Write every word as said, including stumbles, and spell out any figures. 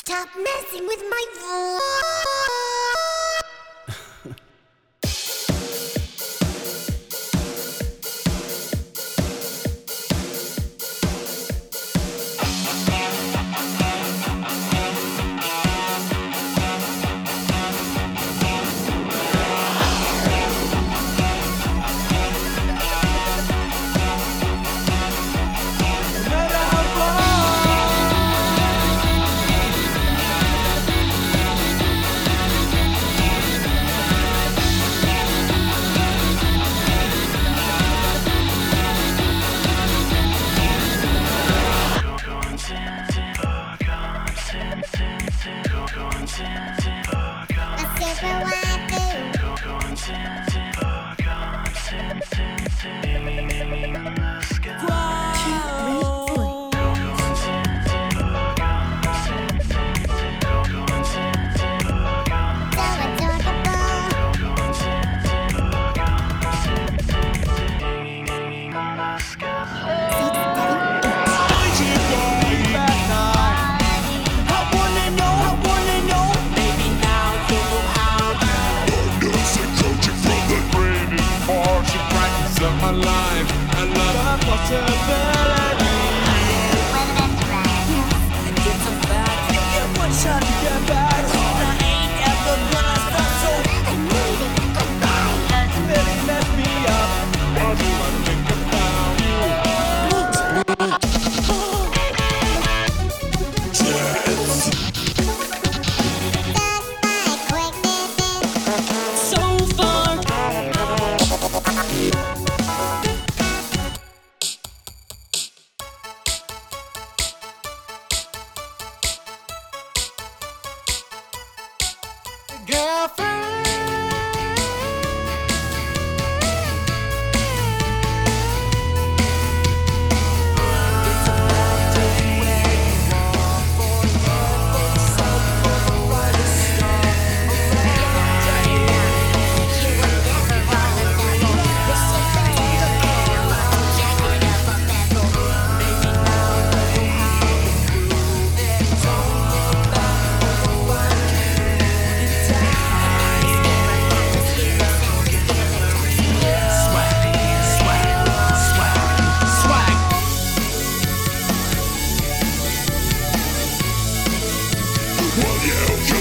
Stop messing with my voice. My life, I love the possibility. It's a fact. You get one shot to get back. I ain't ever gonna stop, so I need it. Goodbye. Really mess me up. I do wanna think about you. So far. Girlfriend. Well, you